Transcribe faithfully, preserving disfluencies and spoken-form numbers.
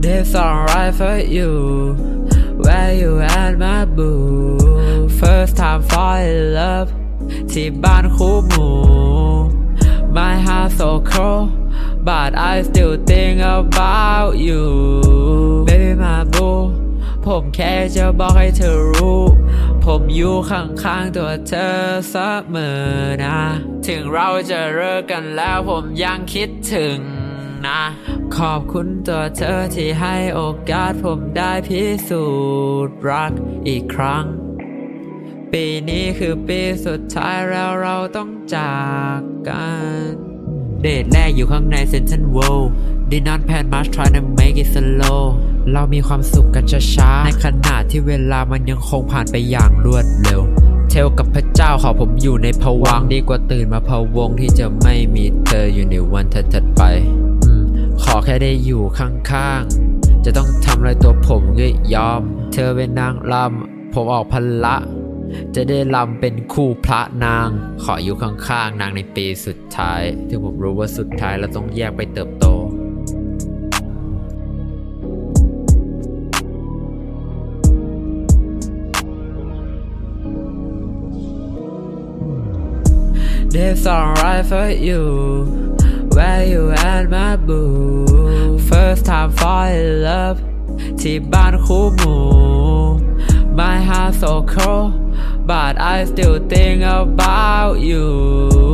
This alright for you Where you at my boo First time fall in love ที่บ้านคู่หมู่ My heart so cold But I still think about you Baby my boo ผมแค่จะบอกให้เธอรู้ผมอยู่ข้างๆตัวเธอเสมอนะถึงเราจะเลิกกันแล้วผมยังคิดถึงนะขอบคุณตัวเธอที่ให้โอกาสผมได้พิสูจน์รักอีกครั้งปีนี้คือปีสุดท้ายแล้วเราต้องจากกันเดทแรกอยู่ข้างในเซ็นทรัลเวิลด์ Did not plan much try to make it slow เรามีความสุขกันช้าๆในขณะที่เวลามันยังคงผ่านไปอย่างรวดเร็วเทลกับพระเจ้าขอผมอยู่ในภวังค์ดีกว่าตื่นมาพะวงที่จะไม่มีเธออยู่ในวันถัดๆไปอืมขอแค่ได้อยู่ข้างๆจะต้องทำอะไรตัวผมก็ยอมเธอเป็นนางรำผมออกพละจะได้รำเป็นคู่พระนางขออยู่ข้างๆนางในปีสุดท้ายถึงผมรู้ว่าสุดท้ายเราต้องแยกไปเติบโตThis alright for you Where you at my boo First time fall in love ที่บ้านคู่หมู่ My heart so cold But I still think about you